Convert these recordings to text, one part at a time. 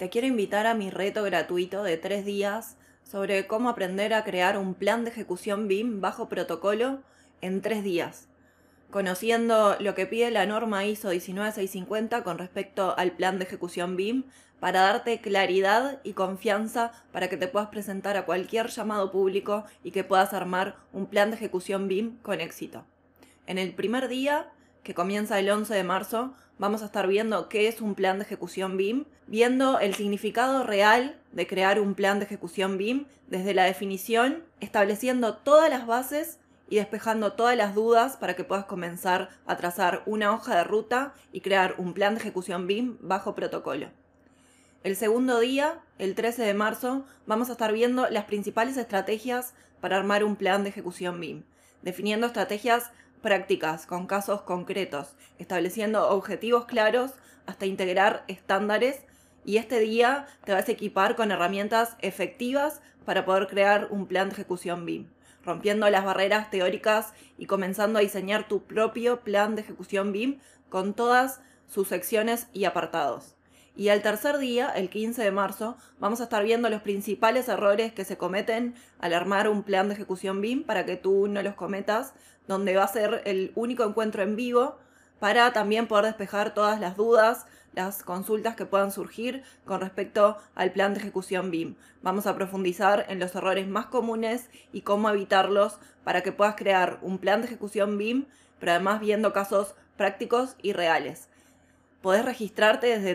Te quiero invitar a mi reto gratuito de 3 días sobre cómo aprender a crear un plan de ejecución BIM bajo protocolo en 3 días, conociendo lo que pide la norma ISO 19650 con respecto al plan de ejecución BIM para darte claridad y confianza para que te puedas presentar a cualquier llamado público y que puedas armar un plan de ejecución BIM con éxito. En el primer día, que comienza el 11 de marzo, vamos a estar viendo qué es un plan de ejecución BIM, viendo el significado real de crear un plan de ejecución BIM desde la definición, estableciendo todas las bases y despejando todas las dudas para que puedas comenzar a trazar una hoja de ruta y crear un plan de ejecución BIM bajo protocolo. El segundo día, el 13 de marzo, vamos a estar viendo las principales estrategias para armar un plan de ejecución BIM, definiendo estrategias prácticas con casos concretos, estableciendo objetivos claros hasta integrar estándares, y este día te vas a equipar con herramientas efectivas para poder crear un plan de ejecución BIM, rompiendo las barreras teóricas y comenzando a diseñar tu propio plan de ejecución BIM con todas sus secciones y apartados. Y al tercer día, el 15 de marzo, vamos a estar viendo los principales errores que se cometen al armar un plan de ejecución BIM para que tú no los cometas, donde va a ser el único encuentro en vivo para también poder despejar todas las dudas, las consultas que puedan surgir con respecto al plan de ejecución BIM. Vamos a profundizar en los errores más comunes y cómo evitarlos para que puedas crear un plan de ejecución BIM, pero además viendo casos prácticos y reales. Podés registrarte desde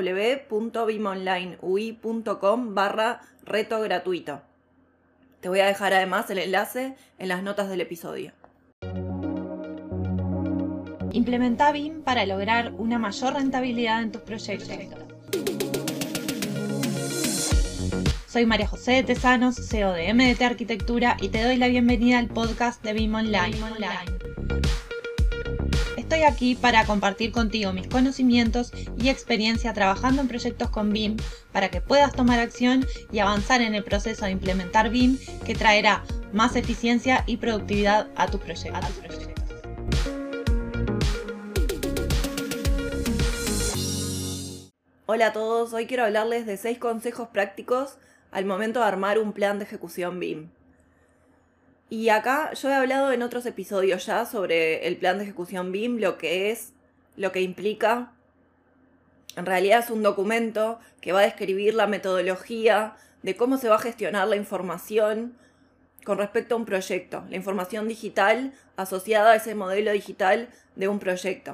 www.bimonlineui.com/reto gratuito. Te voy a dejar además el enlace en las notas del episodio. Implementa BIM para lograr una mayor rentabilidad en tus proyectos. Soy María José de Tesanos, CEO de MDT Arquitectura, y te doy la bienvenida al podcast de BIM Online. Estoy aquí para compartir contigo mis conocimientos y experiencia trabajando en proyectos con BIM para que puedas tomar acción y avanzar en el proceso de implementar BIM, que traerá más eficiencia y productividad a tus proyectos. Hola a todos, hoy quiero hablarles de 6 consejos prácticos al momento de armar un plan de ejecución BIM. Y acá yo he hablado en otros episodios ya sobre el plan de ejecución BIM, lo que es, lo que implica. En realidad es un documento que va a describir la metodología de cómo se va a gestionar la información con respecto a un proyecto, la información digital asociada a ese modelo digital de un proyecto.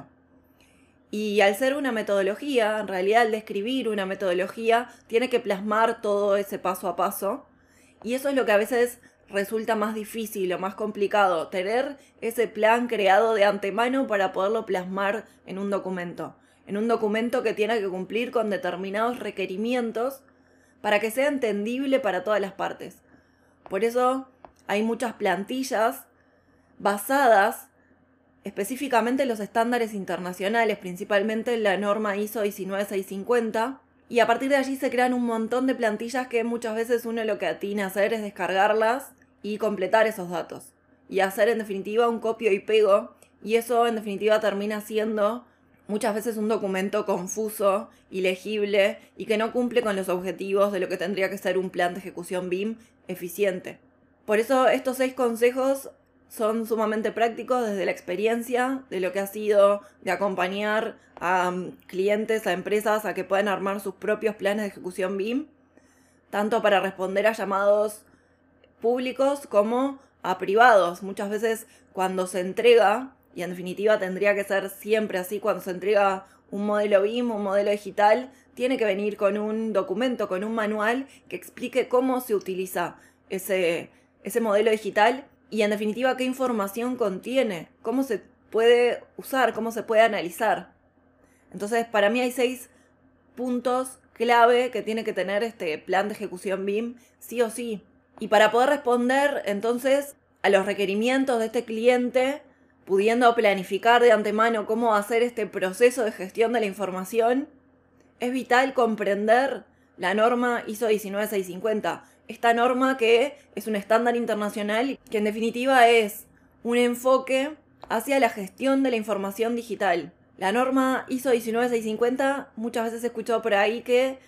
Y al ser una metodología, en realidad al describir una metodología, tiene que plasmar todo ese paso a paso. Y eso es lo que a veces resulta más difícil o más complicado, tener ese plan creado de antemano para poderlo plasmar en un documento que tiene que cumplir con determinados requerimientos para que sea entendible para todas las partes. Por eso hay muchas plantillas basadas específicamente en los estándares internacionales, principalmente en la norma ISO 19650, y a partir de allí se crean un montón de plantillas que muchas veces uno lo que atina a hacer es descargarlas y completar esos datos, y hacer en definitiva un copio y pego, y eso en definitiva termina siendo muchas veces un documento confuso, ilegible, y que no cumple con los objetivos de lo que tendría que ser un plan de ejecución BIM eficiente. Por eso estos 6 consejos son sumamente prácticos desde la experiencia de lo que ha sido de acompañar a clientes, a empresas a que puedan armar sus propios planes de ejecución BIM, tanto para responder a llamados públicos como a privados. Muchas veces cuando se entrega, y en definitiva tendría que ser siempre así, cuando se entrega un modelo BIM, un modelo digital, tiene que venir con un documento, con un manual que explique cómo se utiliza ese modelo digital y en definitiva qué información contiene, cómo se puede usar, cómo se puede analizar. Entonces para mí hay 6 puntos clave que tiene que tener este plan de ejecución BIM sí o sí. Y para poder responder entonces a los requerimientos de este cliente, pudiendo planificar de antemano cómo va a ser este proceso de gestión de la información, es vital comprender la norma ISO 19650. Esta norma que es un estándar internacional que en definitiva es un enfoque hacia la gestión de la información digital. La norma ISO 19650, muchas veces he escuchado por ahí que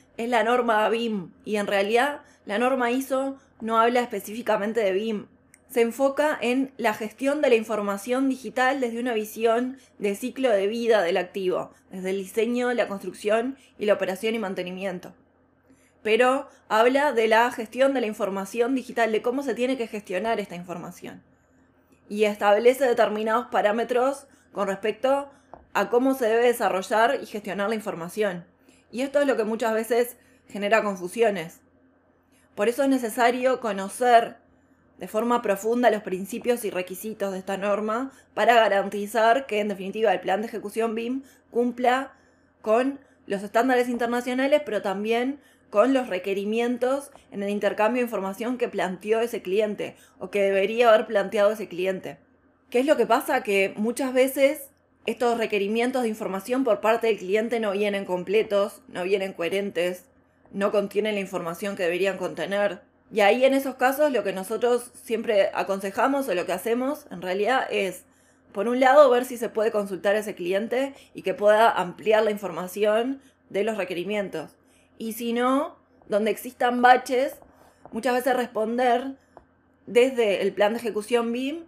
es la norma BIM, y en realidad la norma ISO no habla específicamente de BIM. Se enfoca en la gestión de la información digital desde una visión de ciclo de vida del activo, desde el diseño, la construcción y la operación y mantenimiento. Pero habla de la gestión de la información digital, de cómo se tiene que gestionar esta información. Y establece determinados parámetros con respecto a cómo se debe desarrollar y gestionar la información. Y esto es lo que muchas veces genera confusiones. Por eso es necesario conocer de forma profunda los principios y requisitos de esta norma para garantizar que, en definitiva, el plan de ejecución BIM cumpla con los estándares internacionales, pero también con los requerimientos en el intercambio de información que planteó ese cliente o que debería haber planteado ese cliente. ¿Qué es lo que pasa? Que muchas veces estos requerimientos de información por parte del cliente no vienen completos, no vienen coherentes, no contienen la información que deberían contener. Y ahí, en esos casos, lo que nosotros siempre aconsejamos o lo que hacemos en realidad es, por un lado, ver si se puede consultar a ese cliente y que pueda ampliar la información de los requerimientos. Y si no, donde existan baches, muchas veces responder desde el plan de ejecución BIM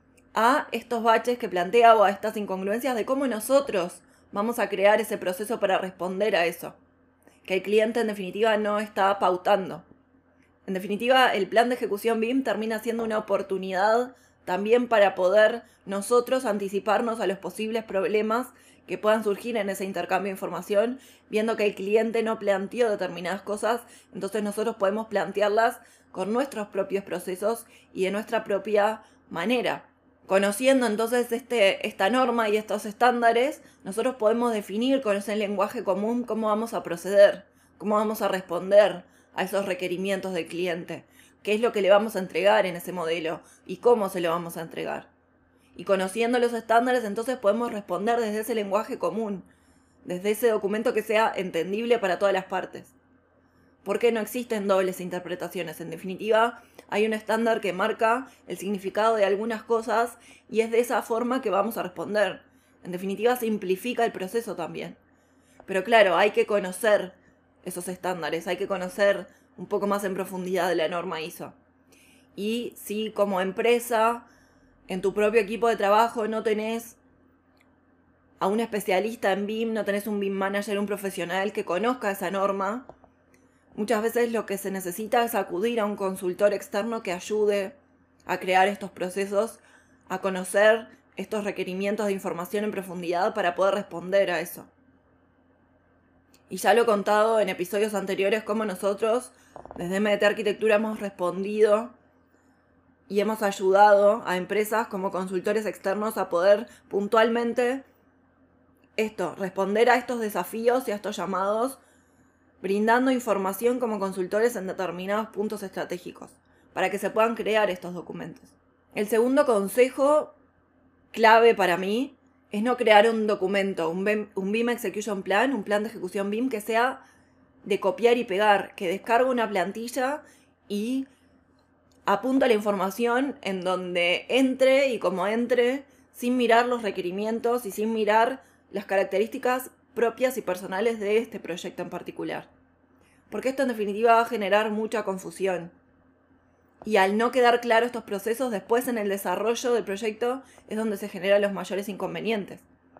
a estos baches que plantea o a estas incongruencias de cómo nosotros vamos a crear ese proceso para responder a eso, que el cliente en definitiva no está pautando. En definitiva, el plan de ejecución BIM termina siendo una oportunidad también para poder nosotros anticiparnos a los posibles problemas que puedan surgir en ese intercambio de información, viendo que el cliente no planteó determinadas cosas, entonces nosotros podemos plantearlas con nuestros propios procesos y de nuestra propia manera. Conociendo entonces esta norma y estos estándares, nosotros podemos definir con ese lenguaje común cómo vamos a proceder, cómo vamos a responder a esos requerimientos del cliente, qué es lo que le vamos a entregar en ese modelo y cómo se lo vamos a entregar. Y conociendo los estándares, entonces podemos responder desde ese lenguaje común, desde ese documento que sea entendible para todas las partes. Porque no existen dobles interpretaciones. En definitiva, hay un estándar que marca el significado de algunas cosas y es de esa forma que vamos a responder. En definitiva, simplifica el proceso también. Pero claro, hay que conocer esos estándares, hay que conocer un poco más en profundidad de la norma ISO. Y si como empresa, en tu propio equipo de trabajo no tenés a un especialista en BIM, no tenés un BIM manager, un profesional que conozca esa norma, muchas veces lo que se necesita es acudir a un consultor externo que ayude a crear estos procesos, a conocer estos requerimientos de información en profundidad para poder responder a eso. Y ya lo he contado en episodios anteriores cómo nosotros, desde MDT Arquitectura, hemos respondido y hemos ayudado a empresas como consultores externos a poder puntualmente responder a estos desafíos y a estos llamados, brindando información como consultores en determinados puntos estratégicos, para que se puedan crear estos documentos. El segundo consejo clave para mí es no crear un documento, un BIM Execution Plan, un plan de ejecución BIM que sea de copiar y pegar, que descargue una plantilla y apunta la información en donde entre y como entre, sin mirar los requerimientos y sin mirar las características propias y personales de este proyecto en particular. Porque esto en definitiva va a generar mucha confusión. Y al no quedar claro estos procesos, después en el desarrollo del proyecto es donde se generan los mayores inconvenientes.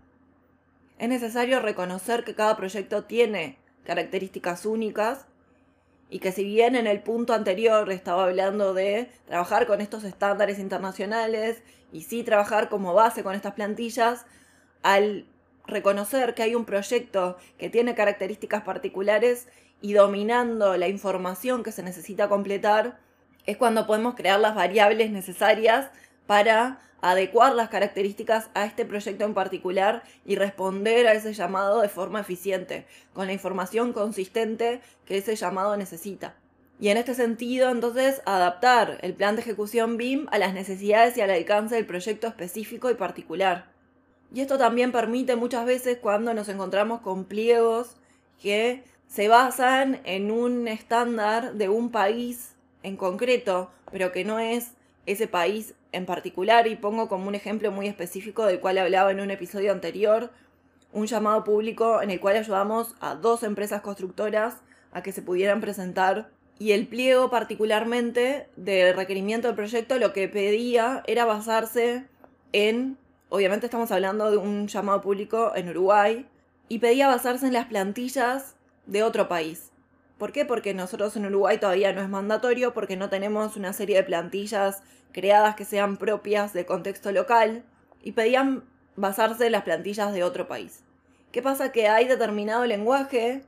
Es necesario reconocer que cada proyecto tiene características únicas y que si bien en el punto anterior estaba hablando de trabajar con estos estándares internacionales y sí trabajar como base con estas plantillas, al reconocer que hay un proyecto que tiene características particulares y dominando la información que se necesita completar, es cuando podemos crear las variables necesarias para adecuar las características a este proyecto en particular y responder a ese llamado de forma eficiente, con la información consistente que ese llamado necesita. Y en este sentido, entonces, adaptar el plan de ejecución BIM a las necesidades y al alcance del proyecto específico y particular. Y esto también permite muchas veces cuando nos encontramos con pliegos que se basan en un estándar de un país en concreto, pero que no es ese país en particular, y pongo como un ejemplo muy específico del cual hablaba en un episodio anterior, un llamado público en el cual ayudamos a 2 empresas constructoras a que se pudieran presentar. Y el pliego particularmente del requerimiento del proyecto lo que pedía era basarse en, obviamente estamos hablando de un llamado público en Uruguay, y pedía basarse en las plantillas de otro país. ¿Por qué? Porque nosotros en Uruguay todavía no es mandatorio, porque no tenemos una serie de plantillas creadas que sean propias del contexto local, y pedían basarse en las plantillas de otro país. ¿Qué pasa? Que hay determinado lenguaje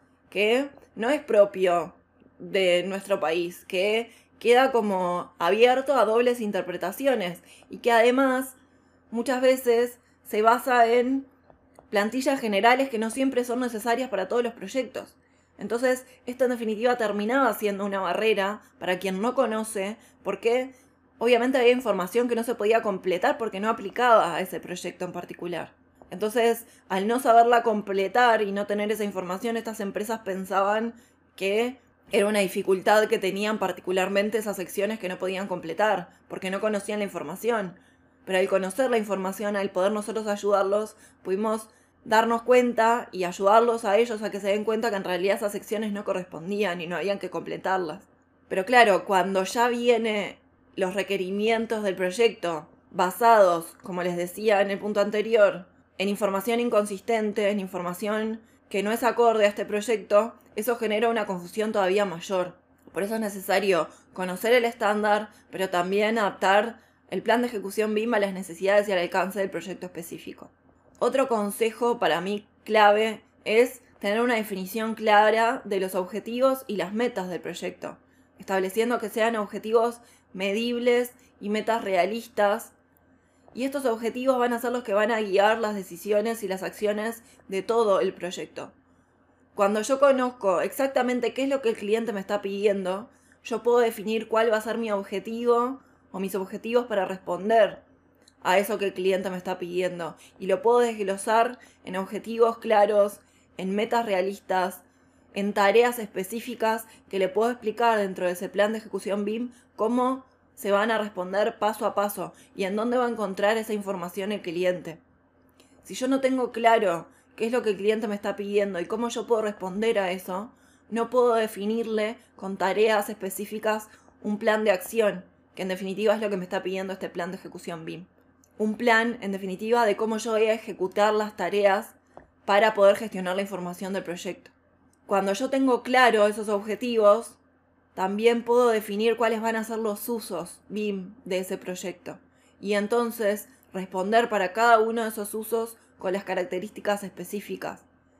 que no es propio de nuestro país, que queda como abierto a dobles interpretaciones y que además muchas veces se basa en plantillas generales que no siempre son necesarias para todos los proyectos. Entonces, esto en definitiva terminaba siendo una barrera para quien no conoce, porque obviamente había información que no se podía completar porque no aplicaba a ese proyecto en particular. Entonces, al no saberla completar y no tener esa información, estas empresas pensaban que era una dificultad que tenían particularmente esas secciones que no podían completar, porque no conocían la información. Pero al conocer la información, al poder nosotros ayudarlos, pudimos darnos cuenta y ayudarlos a ellos a que se den cuenta que en realidad esas secciones no correspondían y no habían que completarlas. Pero claro, cuando ya vienen los requerimientos del proyecto basados, como les decía en el punto anterior, en información inconsistente, en información que no es acorde a este proyecto, eso genera una confusión todavía mayor. Por eso es necesario conocer el estándar, pero también adaptar el plan de ejecución BIM a las necesidades y al alcance del proyecto específico. Otro consejo para mí clave es tener una definición clara de los objetivos y las metas del proyecto, estableciendo que sean objetivos medibles y metas realistas. Y estos objetivos van a ser los que van a guiar las decisiones y las acciones de todo el proyecto. Cuando yo conozco exactamente qué es lo que el cliente me está pidiendo, yo puedo definir cuál va a ser mi objetivo o mis objetivos para responder a eso que el cliente me está pidiendo. Y lo puedo desglosar en objetivos claros, en metas realistas, en tareas específicas que le puedo explicar dentro de ese plan de ejecución BIM cómo se van a responder paso a paso y en dónde va a encontrar esa información el cliente. Si yo no tengo claro qué es lo que el cliente me está pidiendo y cómo yo puedo responder a eso, no puedo definirle con tareas específicas un plan de acción, que en definitiva es lo que me está pidiendo este plan de ejecución BIM. Un plan, en definitiva, de cómo yo voy a ejecutar las tareas para poder gestionar la información del proyecto. Cuando yo tengo claro esos objetivos, también puedo definir cuáles van a ser los usos BIM de ese proyecto. Y entonces responder para cada uno de esos usos con las características específicas.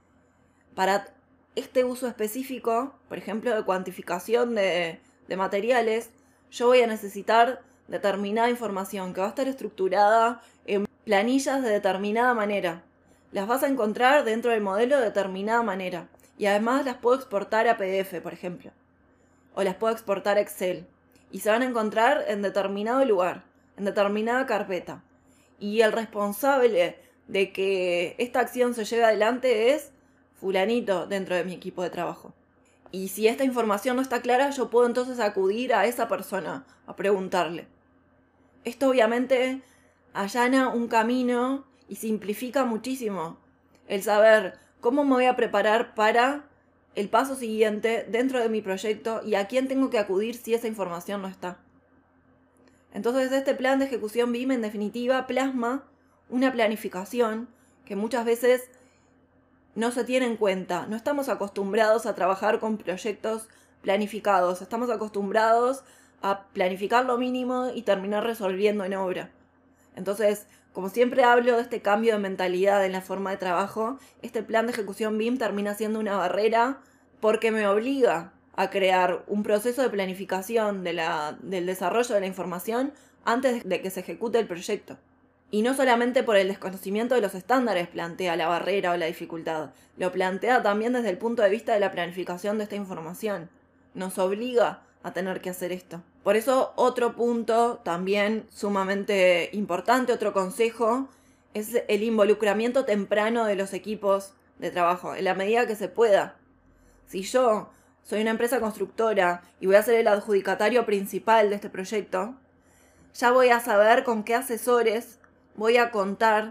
Para este uso específico, por ejemplo, de cuantificación de materiales, yo voy a necesitar determinada información que va a estar estructurada en planillas de determinada manera. Las vas a encontrar dentro del modelo de determinada manera. Y además las puedo exportar a PDF, por ejemplo. O las puedo exportar a Excel. Y se van a encontrar en determinado lugar, en determinada carpeta. Y el responsable de que esta acción se lleve adelante es fulanito dentro de mi equipo de trabajo. Y si esta información no está clara, yo puedo entonces acudir a esa persona a preguntarle. Esto obviamente allana un camino y simplifica muchísimo el saber cómo me voy a preparar para el paso siguiente dentro de mi proyecto y a quién tengo que acudir si esa información no está. Entonces este plan de ejecución BIM en definitiva plasma una planificación que muchas veces no se tiene en cuenta. No estamos acostumbrados a trabajar con proyectos planificados. Estamos acostumbrados a planificar lo mínimo y terminar resolviendo en obra. Entonces, como siempre hablo de este cambio de mentalidad en la forma de trabajo, este plan de ejecución BIM termina siendo una barrera porque me obliga a crear un proceso de planificación del desarrollo de la información antes de que se ejecute el proyecto. Y no solamente por el desconocimiento de los estándares plantea la barrera o la dificultad, lo plantea también desde el punto de vista de la planificación de esta información. Nos obliga a tener que hacer esto. Por eso otro punto también sumamente importante, otro consejo, es el involucramiento temprano de los equipos de trabajo, en la medida que se pueda. Si yo soy una empresa constructora y voy a ser el adjudicatario principal de este proyecto, ya voy a saber con qué asesores voy a contar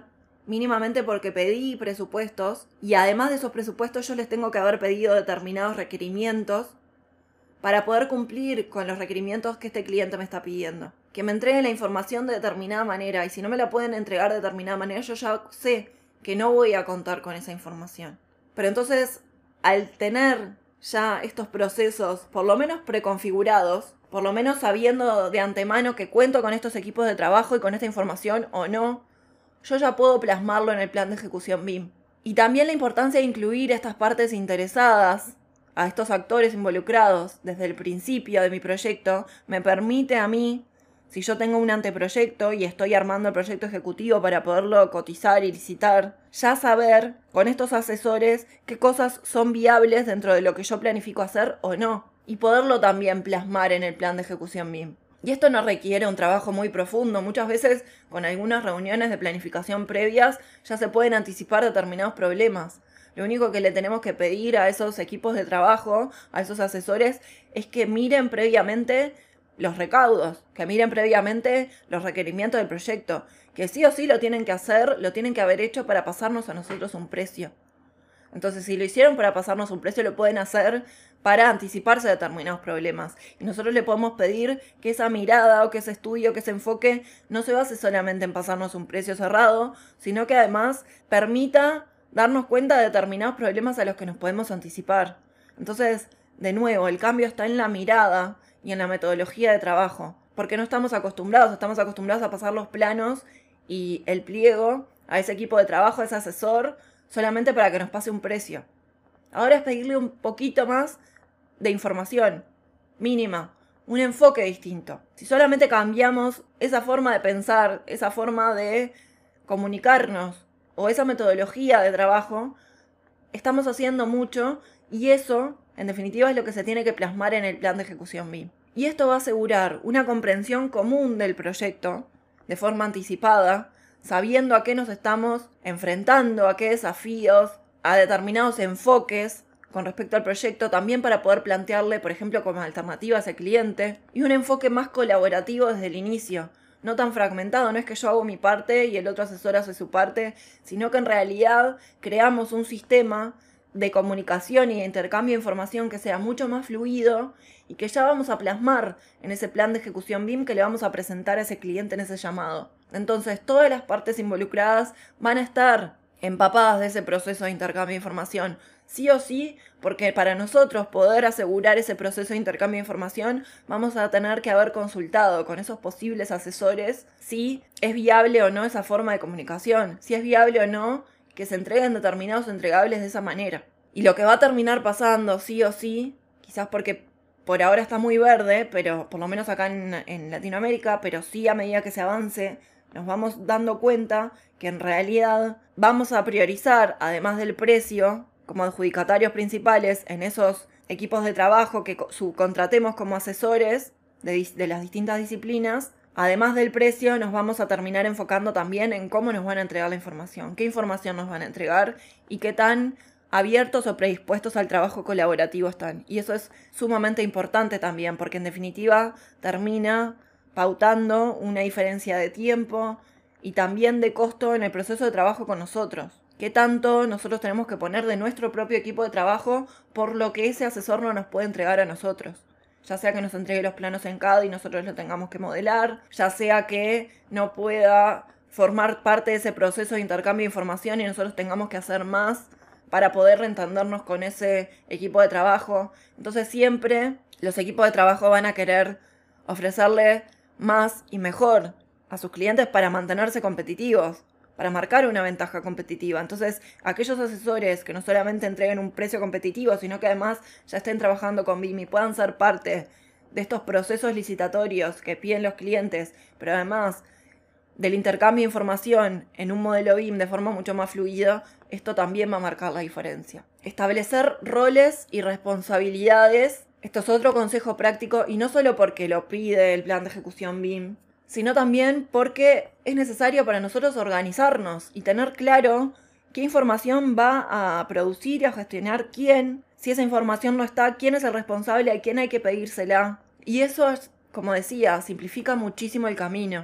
mínimamente porque pedí presupuestos y además de esos presupuestos yo les tengo que haber pedido determinados requerimientos para poder cumplir con los requerimientos que este cliente me está pidiendo. Que me entreguen la información de determinada manera y si no me la pueden entregar de determinada manera yo ya sé que no voy a contar con esa información. Pero entonces, al tener ya estos procesos por lo menos preconfigurados, por lo menos sabiendo de antemano que cuento con estos equipos de trabajo y con esta información o no, yo ya puedo plasmarlo en el plan de ejecución BIM. Y también la importancia de incluir estas partes interesadas, a estos actores involucrados desde el principio de mi proyecto, me permite a mí, si yo tengo un anteproyecto y estoy armando el proyecto ejecutivo para poderlo cotizar y licitar, ya saber con estos asesores qué cosas son viables dentro de lo que yo planifico hacer o no, y poderlo también plasmar en el plan de ejecución BIM. Y esto no requiere un trabajo muy profundo. Muchas veces con algunas reuniones de planificación previas ya se pueden anticipar determinados problemas. Lo único que le tenemos que pedir a esos equipos de trabajo, a esos asesores, es que miren previamente los recaudos, que miren previamente los requerimientos del proyecto, que sí o sí lo tienen que hacer, lo tienen que haber hecho para pasarnos a nosotros un precio. Entonces, si lo hicieron para pasarnos un precio, lo pueden hacer para anticiparse a determinados problemas. Y nosotros le podemos pedir que esa mirada o que ese estudio, que ese enfoque no se base solamente en pasarnos un precio cerrado, sino que además permita darnos cuenta de determinados problemas a los que nos podemos anticipar. Entonces, de nuevo, el cambio está en la mirada y en la metodología de trabajo. Porque no estamos acostumbrados a pasar los planos y el pliego a ese equipo de trabajo, a ese asesor, solamente para que nos pase un precio. Ahora es pedirle un poquito más de información mínima, un enfoque distinto. Si solamente cambiamos esa forma de pensar, esa forma de comunicarnos o esa metodología de trabajo, estamos haciendo mucho y eso, en definitiva, es lo que se tiene que plasmar en el plan de ejecución BIM. Y esto va a asegurar una comprensión común del proyecto de forma anticipada, sabiendo a qué nos estamos enfrentando, a qué desafíos, a determinados enfoques con respecto al proyecto, también para poder plantearle, por ejemplo, como alternativa a ese cliente, y un enfoque más colaborativo desde el inicio, no tan fragmentado, no es que yo hago mi parte y el otro asesor hace su parte, sino que en realidad creamos un sistema de comunicación y de intercambio de información que sea mucho más fluido y que ya vamos a plasmar en ese plan de ejecución BIM que le vamos a presentar a ese cliente en ese llamado. Entonces, todas las partes involucradas van a estar empapadas de ese proceso de intercambio de información, sí o sí, porque para nosotros poder asegurar ese proceso de intercambio de información, vamos a tener que haber consultado con esos posibles asesores si es viable o no esa forma de comunicación, si es viable o no que se entreguen determinados entregables de esa manera. Y lo que va a terminar pasando, sí o sí, quizás porque por ahora está muy verde, pero por lo menos acá en Latinoamérica, pero sí a medida que se avance, nos vamos dando cuenta que en realidad vamos a priorizar, además del precio, como adjudicatarios principales en esos equipos de trabajo que subcontratemos como asesores de las distintas disciplinas. Además del precio, nos vamos a terminar enfocando también en cómo nos van a entregar la información, qué información nos van a entregar y qué tan abiertos o predispuestos al trabajo colaborativo están. Y eso es sumamente importante también, porque en definitiva termina pautando una diferencia de tiempo y también de costo en el proceso de trabajo con nosotros. ¿Qué tanto nosotros tenemos que poner de nuestro propio equipo de trabajo por lo que ese asesor no nos puede entregar a nosotros? Ya sea que nos entregue los planos en CAD y nosotros lo tengamos que modelar, ya sea que no pueda formar parte de ese proceso de intercambio de información y nosotros tengamos que hacer más para poder entendernos con ese equipo de trabajo. Entonces siempre los equipos de trabajo van a querer ofrecerle más y mejor a sus clientes para mantenerse competitivos, para marcar una ventaja competitiva. Entonces, aquellos asesores que no solamente entreguen un precio competitivo, sino que además ya estén trabajando con BIM y puedan ser parte de estos procesos licitatorios que piden los clientes, pero además del intercambio de información en un modelo BIM de forma mucho más fluida, esto también va a marcar la diferencia. Establecer roles y responsabilidades. Esto es otro consejo práctico y no solo porque lo pide el plan de ejecución BIM, sino también porque es necesario para nosotros organizarnos y tener claro qué información va a producir y a gestionar quién. Si esa información no está, quién es el responsable, a quién hay que pedírsela. Y eso, como decía, simplifica muchísimo el camino.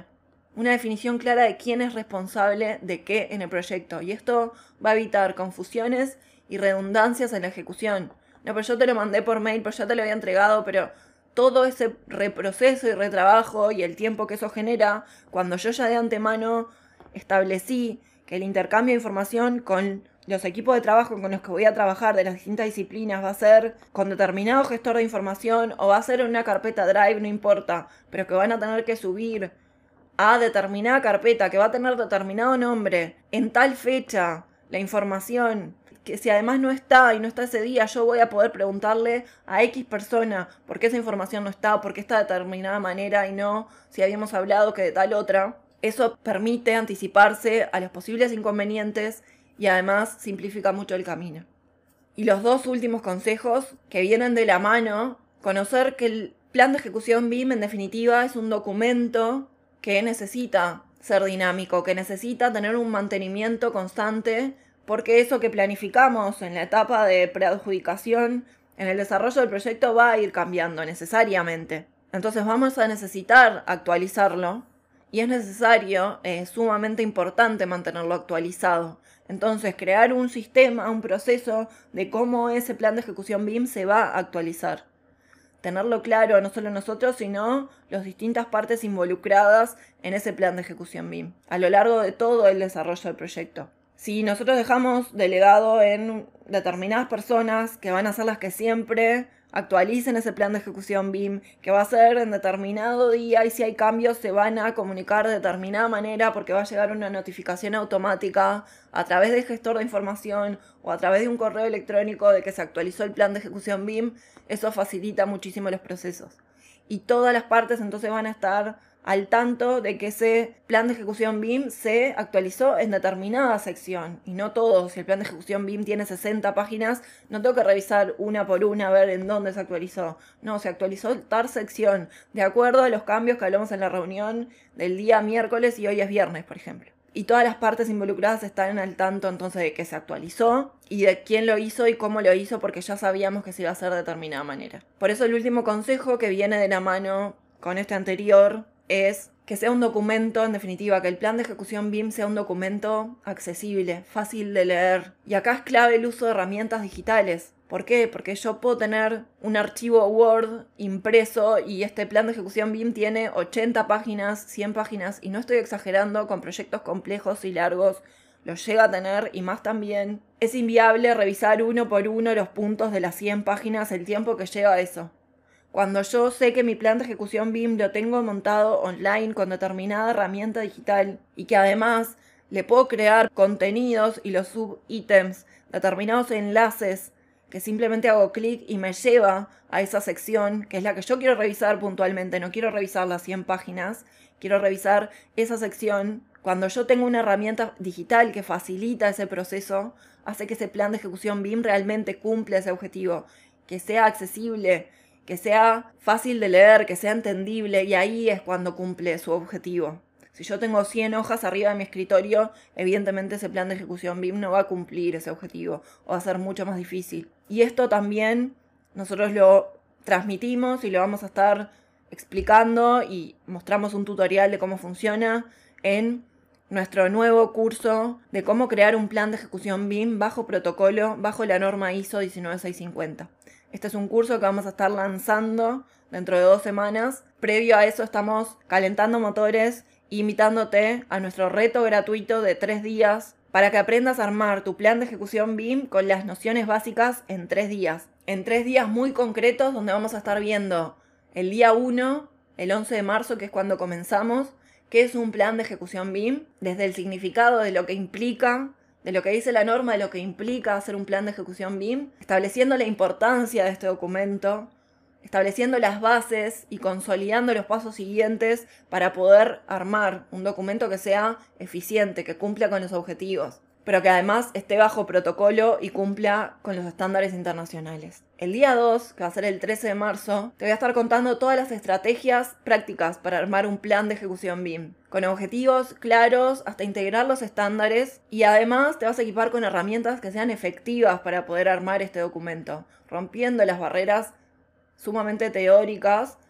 una definición clara de quién es responsable de qué en el proyecto. Y esto va a evitar confusiones y redundancias en la ejecución. No, pero yo te lo mandé por mail, pero ya te lo había entregado, pero todo ese reproceso y retrabajo y el tiempo que eso genera, cuando yo ya de antemano establecí que el intercambio de información con los equipos de trabajo con los que voy a trabajar de las distintas disciplinas va a ser con determinado gestor de información o va a ser en una carpeta Drive, no importa, pero que van a tener que subir a determinada carpeta, que va a tener determinado nombre, en tal fecha, la información, que si además no está y no está ese día, yo voy a poder preguntarle a X persona por qué esa información no está, por qué está de determinada manera y no si habíamos hablado que de tal otra. Eso permite anticiparse a los posibles inconvenientes y además simplifica mucho el camino. Y los dos últimos consejos que vienen de la mano, conocer que el plan de ejecución BIM en definitiva es un documento que necesita ser dinámico, que necesita tener un mantenimiento constante, porque eso que planificamos en la etapa de preadjudicación, en el desarrollo del proyecto va a ir cambiando necesariamente. Entonces vamos a necesitar actualizarlo y es necesario, sumamente importante mantenerlo actualizado. Entonces crear un sistema, un proceso de cómo ese plan de ejecución BIM se va a actualizar. Tenerlo claro, no solo nosotros, sino las distintas partes involucradas en ese plan de ejecución BIM, a lo largo de todo el desarrollo del proyecto. Si nosotros dejamos delegado en determinadas personas que van a ser las que siempre actualicen ese plan de ejecución BIM, que va a ser en determinado día y si hay cambios se van a comunicar de determinada manera porque va a llegar una notificación automática a través del gestor de información o a través de un correo electrónico de que se actualizó el plan de ejecución BIM, eso facilita muchísimo los procesos. Y todas las partes entonces van a estar al tanto de que ese plan de ejecución BIM se actualizó en determinada sección y no todo. Si el plan de ejecución BIM tiene 60 páginas, no tengo que revisar una por una a ver en dónde se actualizó. No, se actualizó tal sección de acuerdo a los cambios que hablamos en la reunión del día miércoles y hoy es viernes, por ejemplo. Y todas las partes involucradas están al tanto entonces de que se actualizó y de quién lo hizo y cómo lo hizo, porque ya sabíamos que se iba a hacer de determinada manera. Por eso el último consejo que viene de la mano con este anterior es que sea un documento, en definitiva, que el plan de ejecución BIM sea un documento accesible, fácil de leer. Y acá es clave el uso de herramientas digitales. ¿Por qué? Porque yo puedo tener un archivo Word impreso y este plan de ejecución BIM tiene 80 páginas, 100 páginas, y no estoy exagerando, con proyectos complejos y largos los llega a tener, y más también. Es inviable revisar uno por uno los puntos de las 100 páginas, el tiempo que lleva eso. Cuando yo sé que mi plan de ejecución BIM lo tengo montado online con determinada herramienta digital y que además le puedo crear contenidos y los subítems, determinados enlaces, que simplemente hago clic y me lleva a esa sección, que es la que yo quiero revisar puntualmente, no quiero revisar las 100 páginas, quiero revisar esa sección. Cuando yo tengo una herramienta digital que facilita ese proceso, hace que ese plan de ejecución BIM realmente cumpla ese objetivo, que sea accesible, que sea fácil de leer, que sea entendible, y ahí es cuando cumple su objetivo. Si yo tengo 100 hojas arriba de mi escritorio, evidentemente ese plan de ejecución BIM no va a cumplir ese objetivo, o va a ser mucho más difícil. Y esto también nosotros lo transmitimos y lo vamos a estar explicando y mostramos un tutorial de cómo funciona en nuestro nuevo curso de cómo crear un plan de ejecución BIM bajo protocolo, bajo la norma ISO 19650. Este es un curso que vamos a estar lanzando dentro de 2 semanas. Previo a eso estamos calentando motores e invitándote a nuestro reto gratuito de 3 días para que aprendas a armar tu plan de ejecución BIM con las nociones básicas en 3 días. En 3 días muy concretos donde vamos a estar viendo el día 1, el 11 de marzo, que es cuando comenzamos, qué es un plan de ejecución BIM, desde el significado de lo que implica, de lo que dice la norma, de lo que implica hacer un plan de ejecución BIM, estableciendo la importancia de este documento, estableciendo las bases y consolidando los pasos siguientes para poder armar un documento que sea eficiente, que cumpla con los objetivos, pero que además esté bajo protocolo y cumpla con los estándares internacionales. El día 2, que va a ser el 13 de marzo, te voy a estar contando todas las estrategias prácticas para armar un plan de ejecución BIM, con objetivos claros hasta integrar los estándares, y además te vas a equipar con herramientas que sean efectivas para poder armar este documento, rompiendo las barreras sumamente teóricas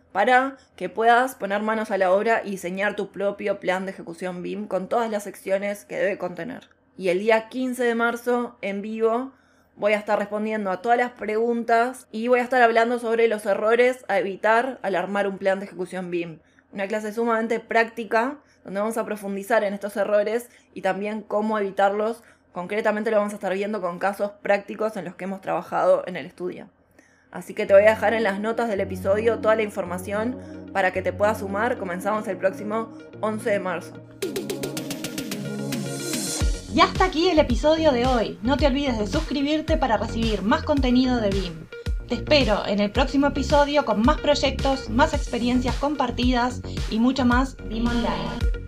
para que puedas poner manos a la obra y diseñar tu propio plan de ejecución BIM con todas las secciones que debe contener. Y el día 15 de marzo, en vivo, voy a estar respondiendo a todas las preguntas y voy a estar hablando sobre los errores a evitar al armar un plan de ejecución BIM. Una clase sumamente práctica donde vamos a profundizar en estos errores y también cómo evitarlos. Concretamente lo vamos a estar viendo con casos prácticos en los que hemos trabajado en el estudio. Así que te voy a dejar en las notas del episodio toda la información para que te puedas sumar. Comenzamos el próximo 11 de marzo. Y hasta aquí el episodio de hoy. No te olvides de suscribirte para recibir más contenido de BIM. Te espero en el próximo episodio con más proyectos, más experiencias compartidas y mucho más BIM Online.